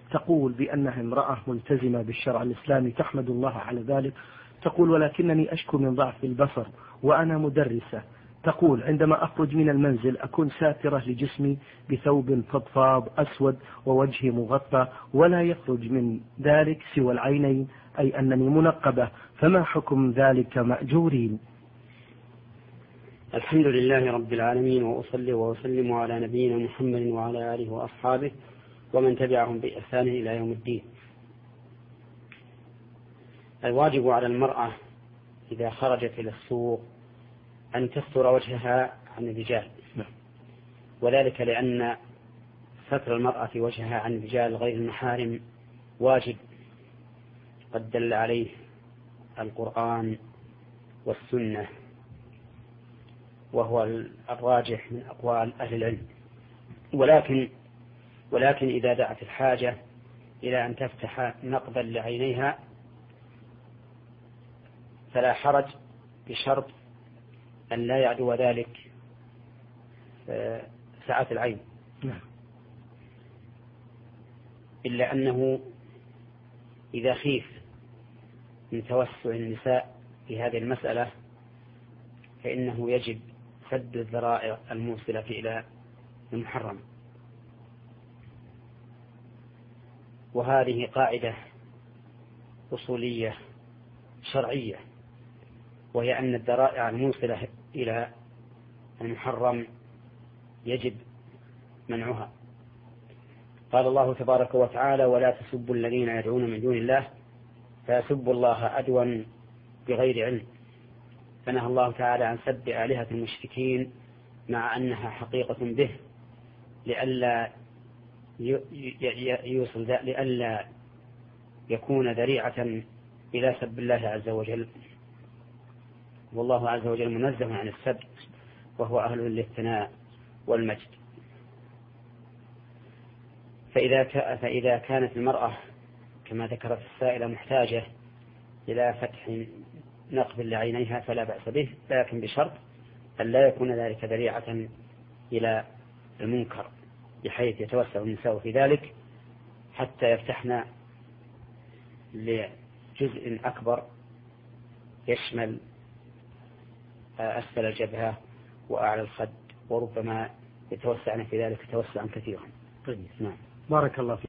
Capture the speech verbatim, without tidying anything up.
تقول بأنها امرأة ملتزمة بالشرع الإسلامي تحمد الله على ذلك. تقول ولكنني أشكو من ضعف البصر وأنا مدرسة. تقول عندما أخرج من المنزل أكون ساترة لجسمي بثوب فضفاض أسود ووجهي مغطى ولا يخرج من ذلك سوى العينين، أي أنني منقبة، فما حكم ذلك مأجورين؟ الحمد لله رب العالمين، وأصلي وأسلم على نبينا محمد وعلى آله وأصحابه ومن تبعهم بإحسان إلى يوم الدين. الواجب على المرأة إذا خرجت إلى السوق أن تستر وجهها عن الرجال، وذلك لأن ستر المرأة وجهها عن الرجال غير المحارم واجب، قد دل عليه القرآن والسنة، وهو الراجح من أقوال أهل العلم. ولكن ولكن إذا دعت الحاجة إلى أن تفتح نقبا لعينيها فلا حرج، بشرط أن لا يعدو ذلك سعة العين، إلا أنه إذا خيف من توسع النساء في هذه المسألة فإنه يجب سد الذرائع الموصلة إلى المحرم. وهذه قاعدة أصولية شرعية، وهي أن الذرائع الموصلة إلى المحرم يجب منعها. قال الله تبارك وتعالى: ولا تسبوا الذين يدعون من دون الله فيسبوا الله عدوا بغير علم. فنهى الله تعالى عن سب آلهة المشركين مع أنها حقيقة به، لئلا يوصل لئلا يكون ذريعة إلى سب الله عز وجل، والله عز وجل منزه عن السب وهو أهل للثناء والمجد. فإذا فإذا كانت المرأة كما ذكرت السائلة محتاجة إلى فتح نقب لعينيها فلا بأس به، لكن بشرط أن لا يكون ذلك ذريعة إلى المنكر بحيث يتوسع النساء في ذلك حتى يفتحن لجزء أكبر يشمل أسفل الجبهة وأعلى الخد، وربما يتوسعن في ذلك توسعا كثيرا. نعم. بارك الله فيك.